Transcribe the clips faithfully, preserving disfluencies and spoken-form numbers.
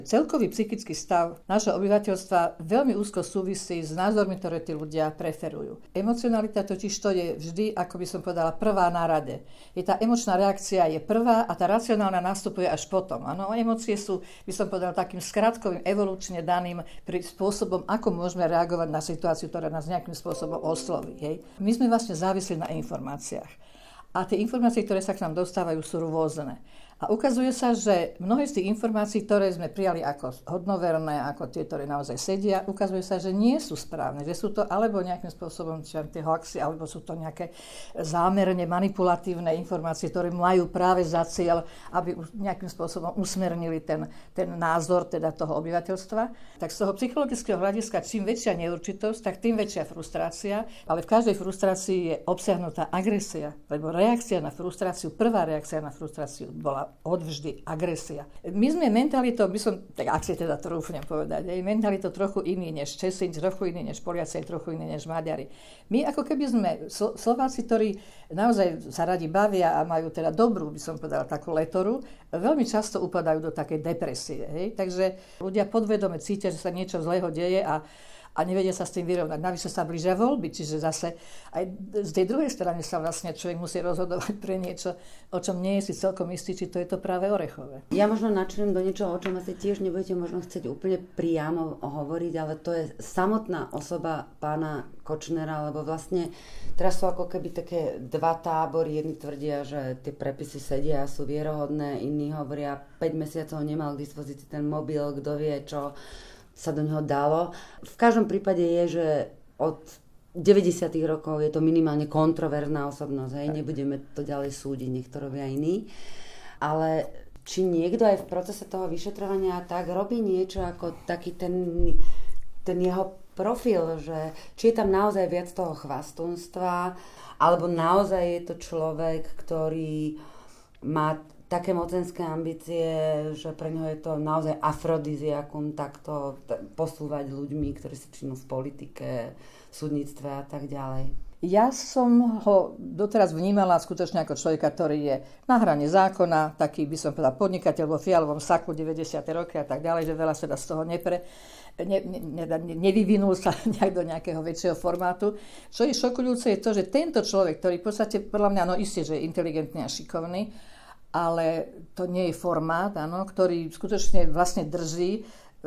Celkový psychický stav nášho obyvateľstva veľmi úzko súvisí s názormi, ktoré tí ľudia preferujú. Emocionalita totiž to je vždy, ako by som povedala, prvá na rade. Je tá emočná reakcia je prvá a tá racionálna nastupuje až potom. Áno, emócie sú, by som povedala, takým skratkovým, evolučne daným spôsobom, ako môžeme reagovať na situáciu, ktorá nás nejakým spôsobom osloví. Hej. My sme vlastne závislí na informáciách. A tie informácie, ktoré sa k nám dostávajú, sú rôzne. A ukazuje sa, že mnohé z tých informácií, ktoré sme prijali ako hodnoverné, ako tie, ktoré naozaj sedia, ukazuje sa, že nie sú správne. Že sú to alebo nejakým spôsobom tie hoaxy, alebo sú to nejaké zámerne manipulatívne informácie, ktoré majú práve za cieľ, aby nejakým spôsobom usmernili ten, ten názor teda toho obyvateľstva. Tak z toho psychologického hľadiska, čím väčšia neurčitosť, tak tým väčšia frustrácia. Ale v každej frustrácii je obsiahnutá agresia, lebo reakcia na frustráciu, prvá reakcia na frustráciu bola odvždy agresia. My sme mentalitou, my som, tak ak si teda trúfnem povedať, aj mentalitou trochu iný než Česi, trochu iný než Poliaci, trochu iný než Maďari. My ako keby sme Slováci, ktorí naozaj sa radi bavia a majú teda dobrú, by som povedala, takú letoru, veľmi často upadajú do takej depresie. Hej? Takže ľudia podvedome cítia, že sa niečo zlého deje a a nevedia sa s tým vyrovnať. Navyše sa blížia voľby, čiže zase aj z tej druhej strany sa vlastne človek musí rozhodovať pre niečo, o čom nie je si celkom istý, či to je to práve orechové. Ja možno načriem do niečoho, o čom asi tiež nebudete možno chcieť úplne priamo hovoriť, ale to je samotná osoba pána Kočnera, lebo vlastne teraz sú ako keby také dva tábory. Jedni tvrdia, že tie prepisy sedia a sú vierohodné, iní hovoria, päť mesiacov nemal k dispozícii ten mobil, kto vie, čo sa do neho dalo. V každom prípade je, že od deväťdesiatych rokov je to minimálne kontroverzná osobnosť. Hej? Nebudeme to ďalej súdiť, nech to robia iní. Ale či niekto aj v procese toho vyšetrovania tak robí niečo ako taký ten, ten jeho profil, že či je tam naozaj viac toho chvastunstva, alebo naozaj je to človek, ktorý má také mocenské ambície, že pre ňoho je to naozaj afrodiziakum takto posúvať ľuďmi, ktorí sa činú v politike, v súdnictve a tak ďalej. Ja som ho doteraz vnímala skutočne ako človeka, ktorý je na hrane zákona, taký by som povedala podnikateľ vo fialovom saku deväťdesiate roky a tak ďalej, že veľa sa z toho nepre, ne, ne, ne, nevyvinul sa nejak do nejakého väčšieho formátu. Čo je šokujúce je to, že tento človek, ktorý v podstate podľa mňa, no isté, že je inteligentný a šikovný, ale to nie je formát, áno, ktorý skutočne vlastne drží,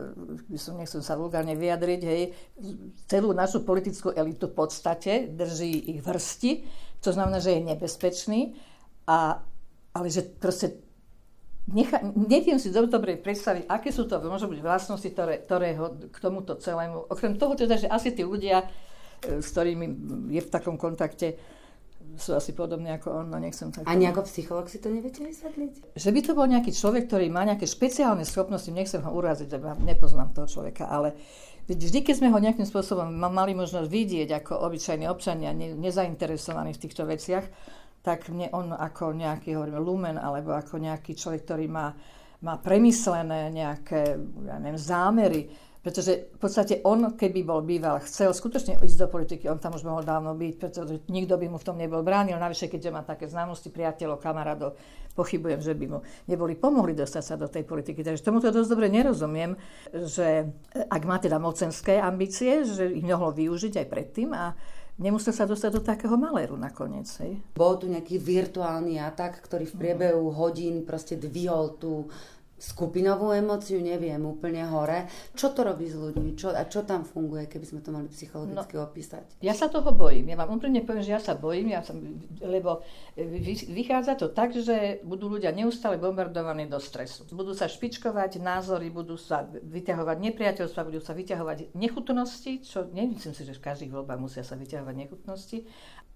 nechcem sa vulgárne vyjadriť, hej, celú našu politickú elitu v podstate, drží ich vrsti, čo znamená, že je nebezpečný, a, ale že proste necha, neviem si dobre predstaviť, aké sú to môžu byť vlastnosti, ktoré, ktoré ho k tomuto celému, okrem toho teda, že asi tí ľudia, s ktorými je v takom kontakte, sú asi podobní ako on, no nechcem tak... Ani ako psychológ si to neviete vysvetliť? Že by to bol nejaký človek, ktorý má nejaké špeciálne schopnosti, nechcem ho uraziť, lebo nepoznám toho človeka, ale vždy, keď sme ho nejakým spôsobom mali možnosť vidieť ako obyčajní občania, ne, nezainteresovaní v týchto veciach, tak mne on ako nejaký, hovoríme, lumen, alebo ako nejaký človek, ktorý má, má premyslené nejaké, ja neviem, zámery. Pretože v podstate on, keby bol býval, chcel skutočne ísť do politiky, on tam už mohol dávno byť, pretože nikto by mu v tom nebol bránil. Navyše, keďže má také známosti, priateľov, kamarátov, pochybujem, že by mu neboli pomohli dostať sa do tej politiky. Takže tomuto dosť dobre nerozumiem, že ak má teda mocenské ambície, že ich mohlo využiť aj predtým a nemusel sa dostať do takého maléru nakoniec. Hej. Bol tu nejaký virtuálny atak, ktorý v priebehu hodín proste dvihol tú skupinovú emóciu, neviem, úplne hore. Čo to robí s ľuďmi? Čo, a čo tam funguje, keby sme to mali psychologicky no, opísať? Ja sa toho bojím. Ja vám úplne poviem, že ja sa bojím, ja som, lebo vychádza to tak, že budú ľudia neustále bombardovaní do stresu. Budú sa špičkovať názory, budú sa vyťahovať nepriateľstva, budú sa vyťahovať nechutnosti, čo nemyslím si, že v každých voľbách musia sa vyťahovať nechutnosti.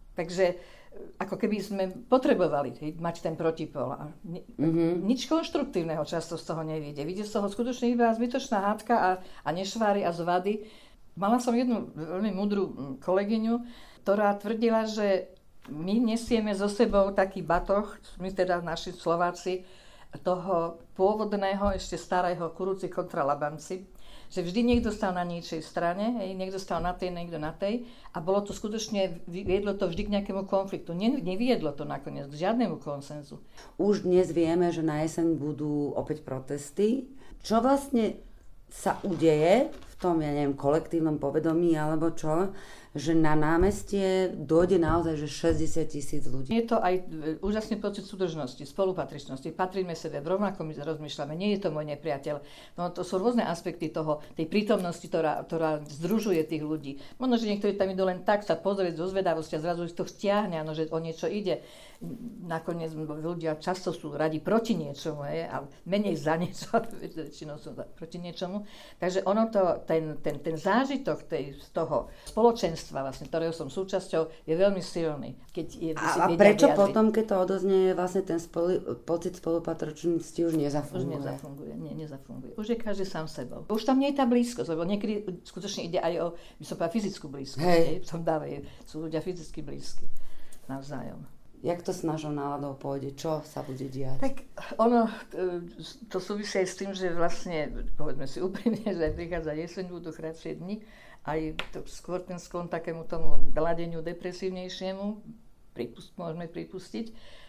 Takže ako keby sme potrebovali hej, mať ten protipol. A ni- mm-hmm. Nič konštruktívneho často z toho nevidie. Vidie z toho skutočne iba zbytočná hádka a, a nešváry a zvady. Mala som jednu veľmi múdru kolegyňu, ktorá tvrdila, že my nesieme so sebou taký batoh, my teda naši Slováci, toho pôvodného, ešte starého Kuruci kontra Labanci, že vždy niekto stal na niečej strane, hej, niekto stal na tej, niekto na tej a bolo to skutočne, viedlo to vždy k nejakému konfliktu. Ne, neviedlo to nakoniec k žiadnemu konsenzu. Už dnes vieme, že na jeseň budú opäť protesty. čo vlastne sa udeje v tom, ja neviem, kolektívnom povedomí alebo čo, že na námestie dojde naozaj, že šesťdesiat tisíc ľudí. Je to aj úžasný pocit súdržnosti, spolupatričnosti. Patríme sebe, v rovnakom rozmýšľame, nie je to môj nepriateľ. No to sú rôzne aspekty toho, tej prítomnosti, ktorá, ktorá združuje tých ľudí. Možno, že niektorí tam idú len tak sa pozrieť zo zvedavosti a zrazu ich to stiahne, ano, že o niečo ide. Nakoniec ľudia často sú radi proti niečomu, je, a menej za niečo, väčšinou sú proti niečomu. Takže ono to, ten, ten, ten zážitok tej, z toho spoločenstva, vlastne, ktorého som súčasťou, je veľmi silný. Keď je, a, a prečo vyjadriť. Potom, keď to odoznie, vlastne ten spoli, pocit spolupatričnosti už nezafunguje? Už nezafunguje, nie, nezafunguje. Už je každý sám sebou. Už tam nie je tá blízkosť, lebo niekedy skutočne ide aj o, by som povedala, fyzickú blízkosť. Hej. V tom dáve sú ľudia fyzicky blízki navzájom. Jak to s našou náladou pôjde? Čo sa bude diať? Tak ono, to súvisí aj s tým, že vlastne, povedzme si úprimne, že prichádza jeseň, budú kratšie dni, aj to, skôr ten sklon takému tomu ladeniu depresívnejšiemu, pripust, môžeme pripustiť.